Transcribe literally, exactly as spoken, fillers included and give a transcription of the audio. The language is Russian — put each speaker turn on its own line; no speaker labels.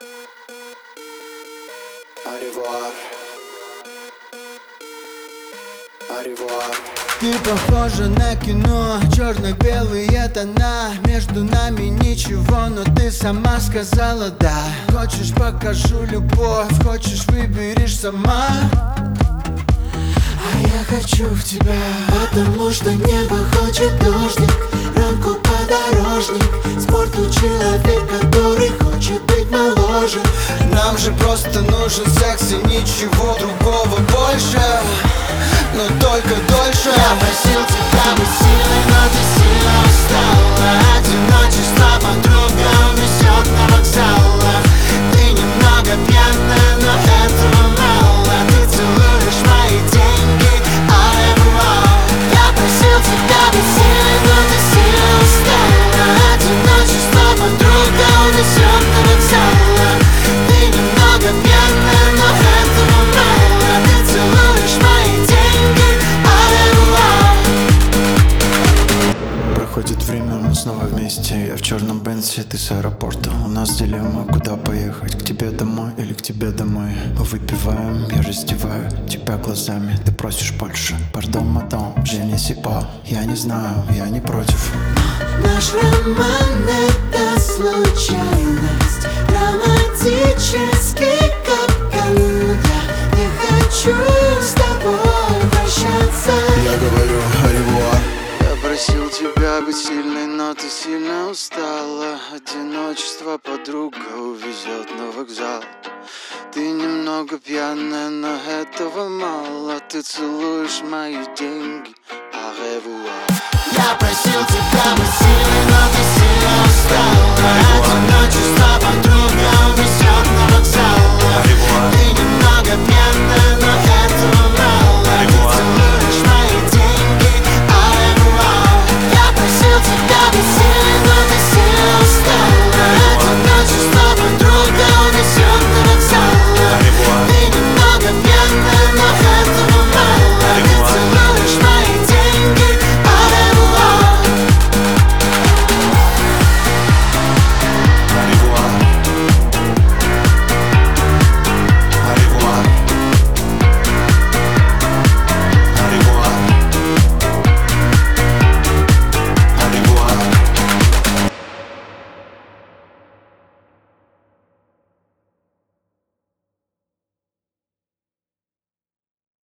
Au revoir.
Ты похожа на кино, черно-белые тона. Между нами ничего, но ты сама сказала да. Хочешь, покажу любовь, хочешь, выберешь сама. А я хочу в тебя, потому что небо хочет дождик, рамку подорожник, спорту человек, который хочет быть моложе. Нам же просто нужен секс и ничего другого больше, но только дольше. Я просил тебя быть сильной, но ты сильно устала. Одиночество подруга унесет на вокзал. Ты немного пьяная, но этого мало. Ты целуешь мои деньги, au revoir. Я просил тебя быть сильной, но ты сильно устала. Одиночество подруга унесет на вокзал. Ты немного пьяная, но этого мало. Ты целуешь мои деньги, au revoir.
Проходит время, мы снова вместе. Я в черном бензе, ты с аэропорта. У нас дилемма, куда поехать, к тебе домой или к тебе домой. Мы выпиваем, я раздеваю тебя глазами. Ты просишь больше, пардон, мадам, je ne sais pas. Я не знаю, я не против.
Наш роман — это случайность, романтический капкан. Я не хочу с тобой прощаться.
Я говорю au revoir.
Я просил тебя быть сильной, но ты сильно устала. Одиночество подруга увезет на вокзал. Ты немного пьяная, но этого мало. Ты целуешь мои деньги, au revoir.
Я просил тебя быть сильной, но ты сильно устала.